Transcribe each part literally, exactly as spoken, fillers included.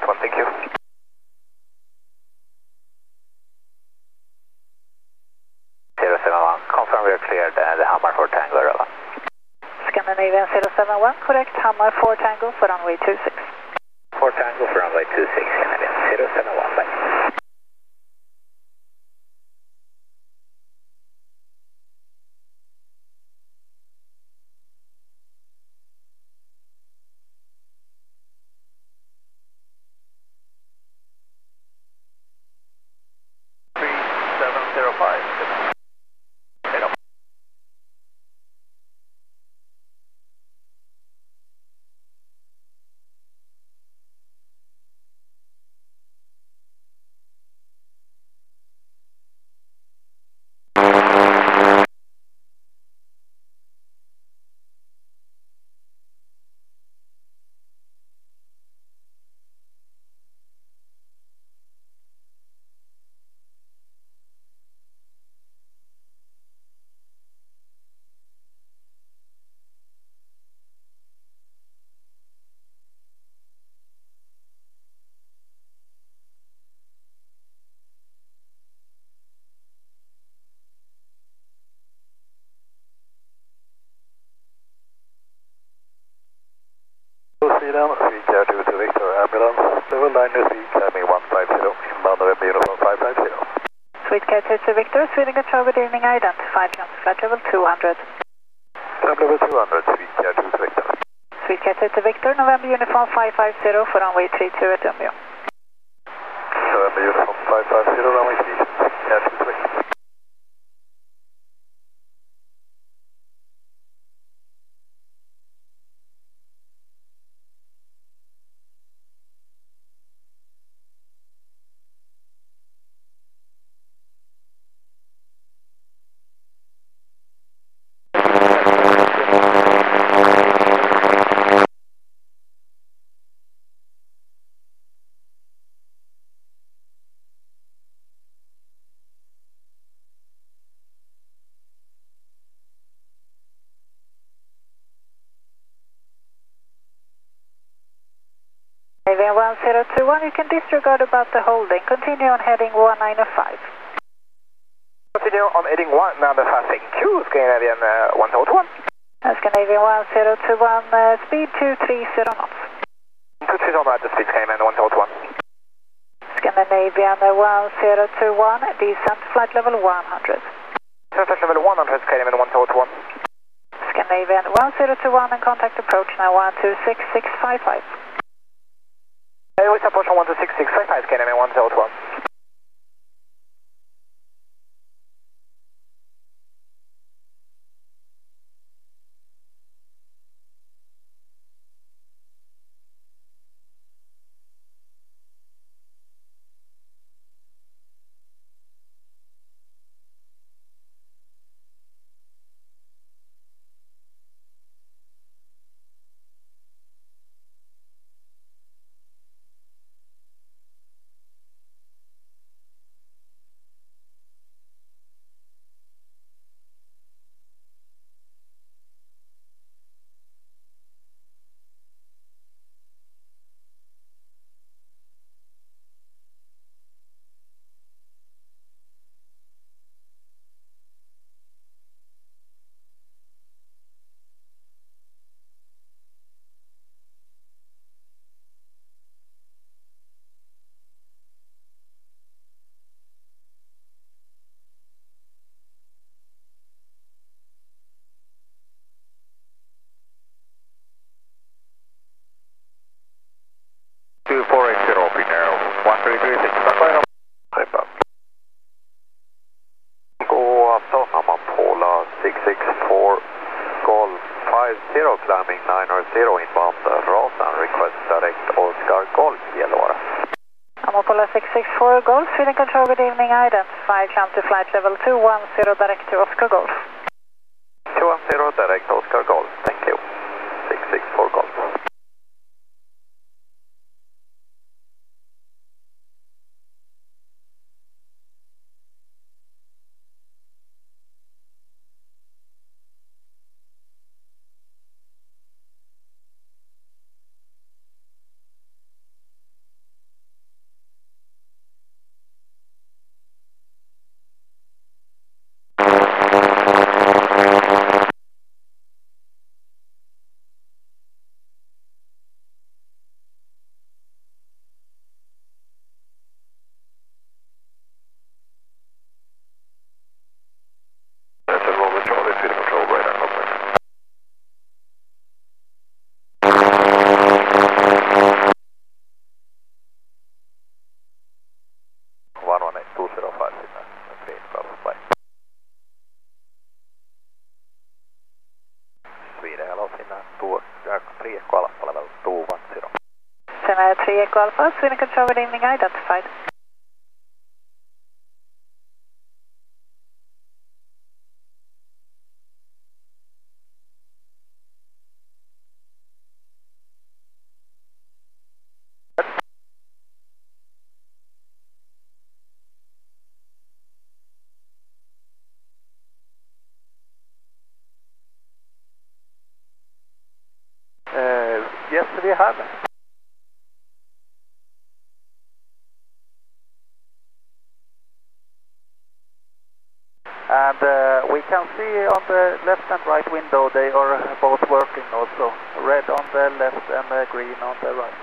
South one, thank you. zero seven one, confirm we are cleared uh, the Hammar for Tango, Rova. Scandinavian zero seven one, correct, Hammar four Tango for runway two six. four Tango for runway two six, Scandinavian zero seven one, bye. three seven zero five. Sweden, Swecare two to Victor, ambulance, level nine to sea, climbing one five zero, inbound November uniform five five zero. Swecare two to Victor, Sweden Control, good evening, identified, comes flight level two hundred. Climb level two hundred, Swecare two to Victor. Swecare two to Victor, November uniform five five zero for runway three two at Umeå. November uniform five five zero, runway three two, Swecare two to Victor. Scandinavian one zero two one, you can disregard about the holding, continue on heading one nine five. Continue on heading one nine five, thank you, Scandinavian uh, one zero two one. Uh, Scandinavian one zero two one, uh, speed two three zero knots. two three zero knots, speed Scandinavian one zero two one. Scandinavian uh, one zero two one, descent flight level one hundred. Flight level one hundred, Scandinavian one zero two one. Scandinavian one zero two one and contact approach now one two six six five five. Uh, with approach on one two six six five five, Scandinavian one zero two one. two four eight zero, Finnair one three three six, standby. Trimpa. Gå Southampton, Pola six six four, Golf five zero, climbing nine zero, inbound Rasan, request direct Oscar Golf, Yellow. Amopola six six four Golf, Sweden Control, good evening, identified, come to flight level two one zero direct to Oscar Golf. two one zero, direct Oscar Golf, thank you. six six four Golf. three Echo Alpha, Sweden Control, good evening, identified. Uh, yes, we have. And uh, we can see on the left and right window they are both working also. Red on the left and uh, green on the right.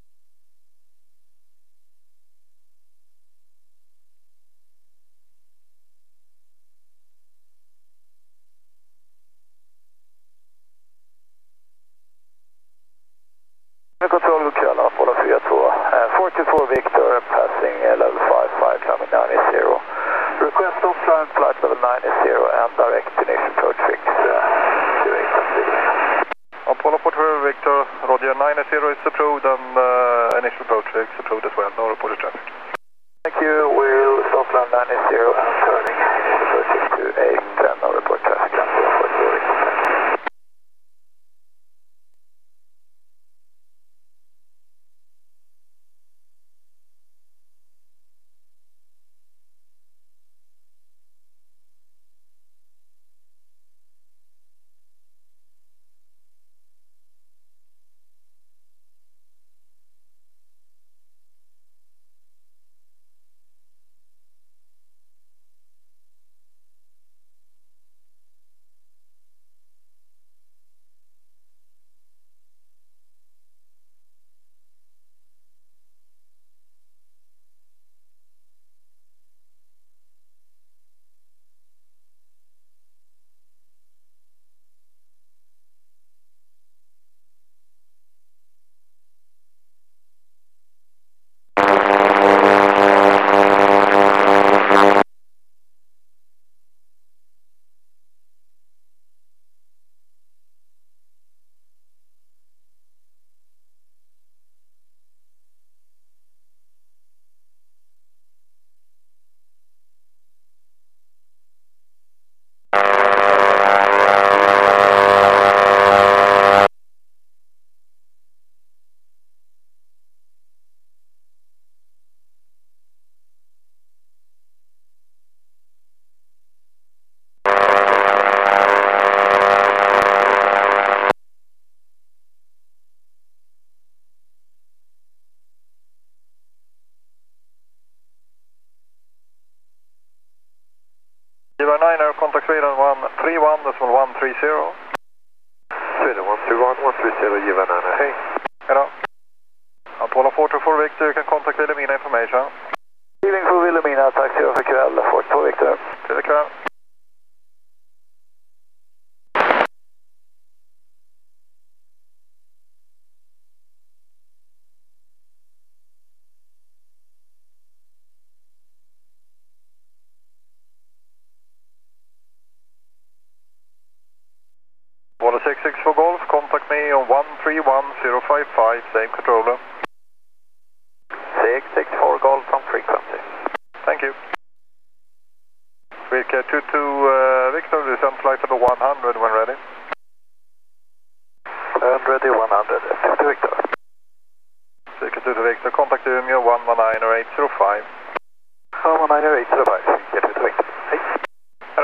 Control Kuala, Apollo three two, uh, forty-four Victor, passing uh, level five five, climbing nine zero. Request offline flight level nine zero and direct initial approach fix uh, during the Apollo forty-four Victor, Roger nine zero is approved and uh, initial approach fix approved as well, no reported traffic. Thank you, we'll stop line nine zero and turning initial approach fix to eight ten, no report traffic. Niner, contact Sweden one three one, decimal one three zero. Sweden one three one, one three zero, Giva Niner, hej. Hejdå. Apollo forty-four Victor, you can contact Wilhelmina information. Healing for Wilhelmina, taxi för kväll, forty-four Victor. Till kväll. Apollo six six four Golf, contact me on one three one zero five five, same controller. six six four Golf on frequency. Thank you. Sweet two two uh, Victor, descend flight level one hundred when ready. And ready, one hundred, fifty Victor. Sweet two two Victor, contact Umeå one one nine eight zero five. one one nine eight zero five, get to Victor. Hej. Hejdå.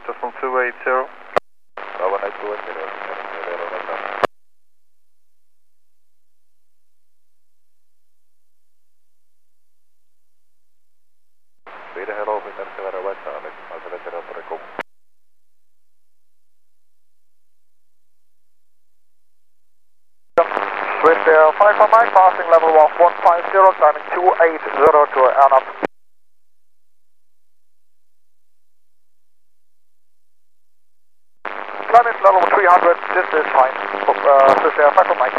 decimal two eight zero. Bravo nine two eight zero. Sweden hello, Finland Severa West Alex, Maserati Operator Cook. With uh, five on Mike, passing level of one five zero, climbing two eight zero to Anap. Climbing level three hundred, this is fine. Uh, Swiss Air five on Mike.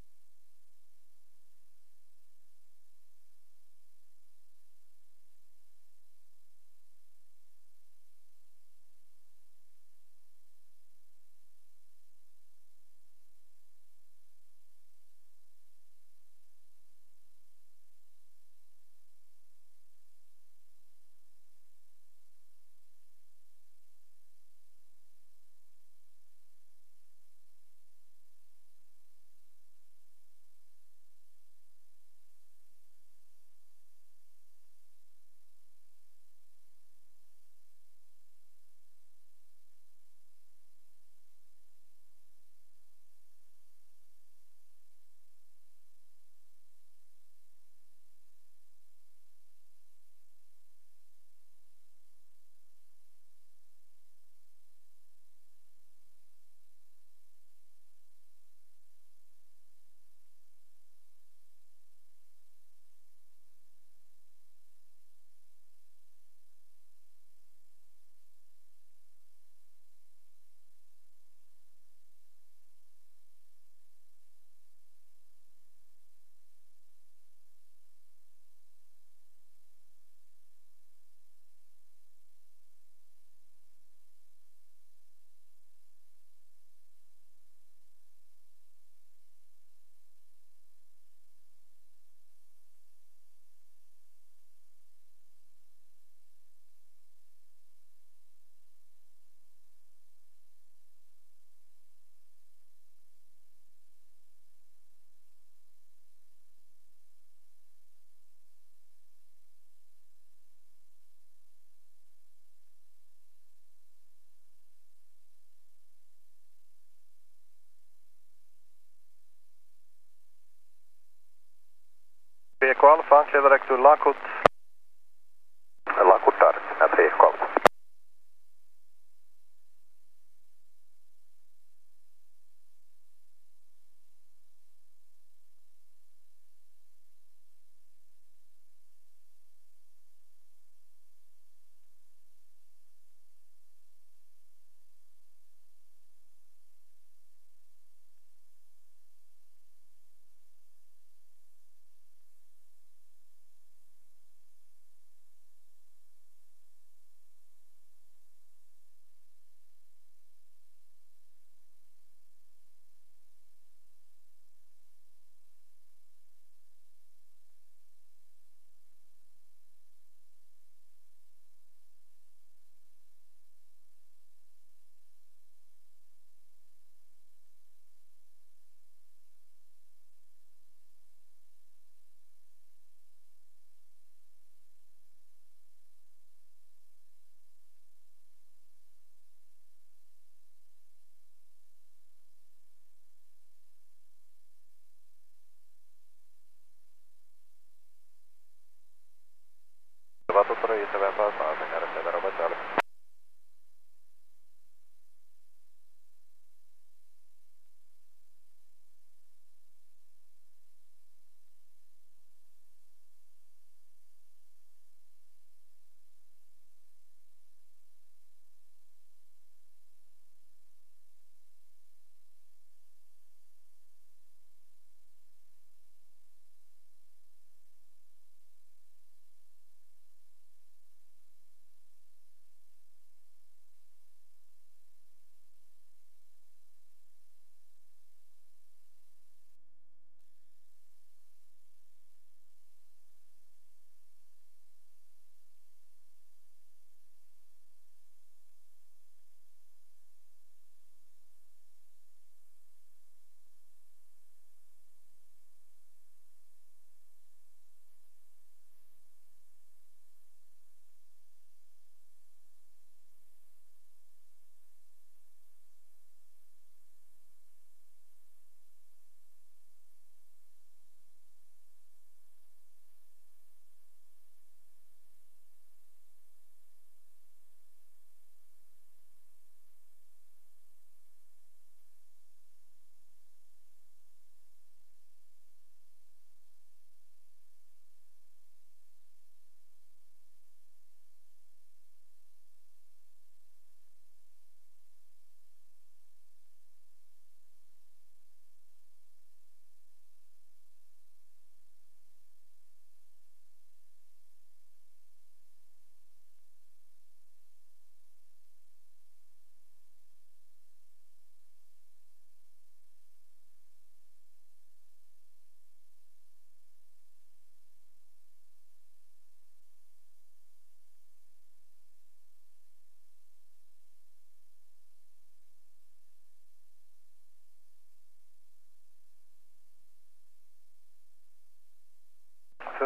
Vehicle Alpha, clear direct to Lakut. Lakut där, jag tre Golf.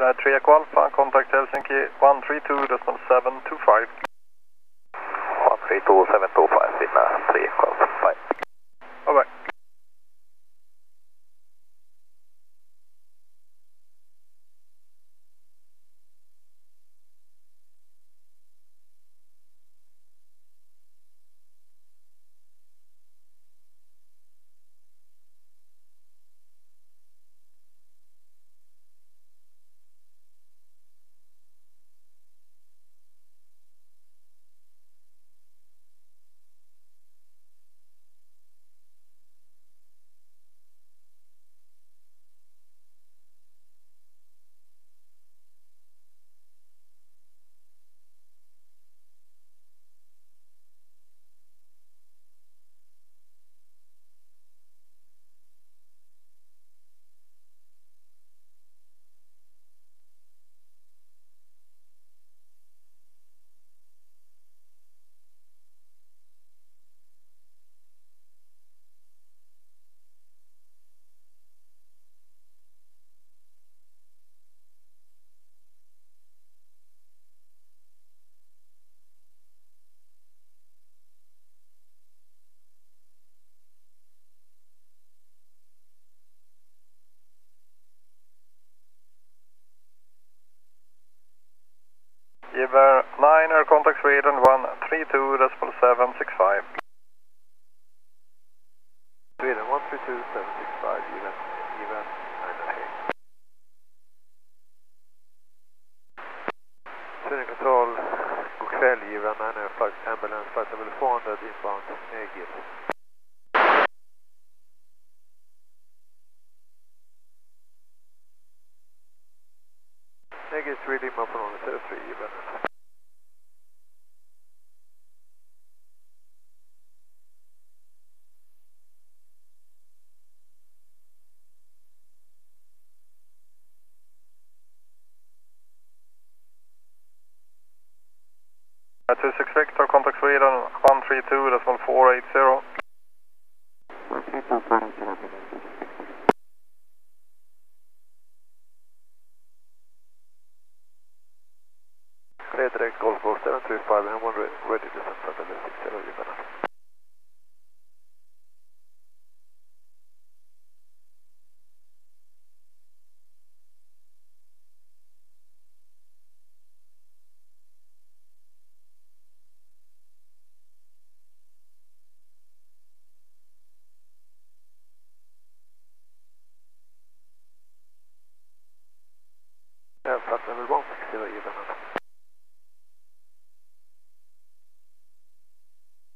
är tre Echo Alpha, contact Helsinki one three two decimal seven two five. one three two seven two five, vinna tre Echo Alpha, bye. Bye bye. Giver niner, contact Sweden one three two decimal seven six five. Sweden one three two seven six five, given, given niner. Sweden Control, god kväll, given niner, flight ambulance, flight level four hundred inbound, Egil. Egil three Lima från zero three, given. two six Victor, contact Sweden one three two decimal four eight zero. Clear direct Golf Golf seven three five and one ready to send flight level six zero, given. Yeah, flight level one six zero, given.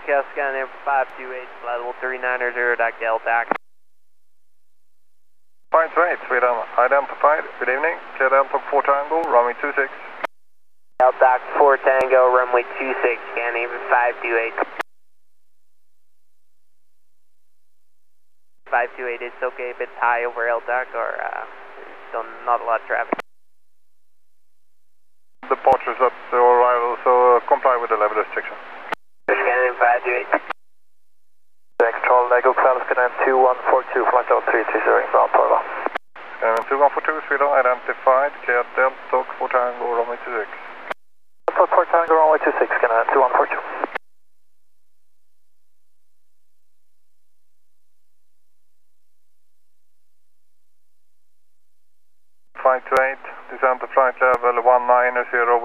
forecast scanning five two eight, level three nine zero, Dak Delta. five two eight, Sweden, identified. Good evening, clear Delta four Tango, runway two six. Delta four Tango, runway two six, scanning five two eight. five two eight, it's okay if it's high over L D A C or uh, still not a lot of traffic. Departures at the arrival, so uh, comply with the level restriction. Scanning five two eight. Control, Lego Falcon two one four two, flight level three three zero, inbound Torva. Scanning two one four two, Sweden, identified. Clear Delta four Tango, runway two six. Delta four Tango, runway two six, scanning two one four two. five two eight, descend to flight level one nine zero.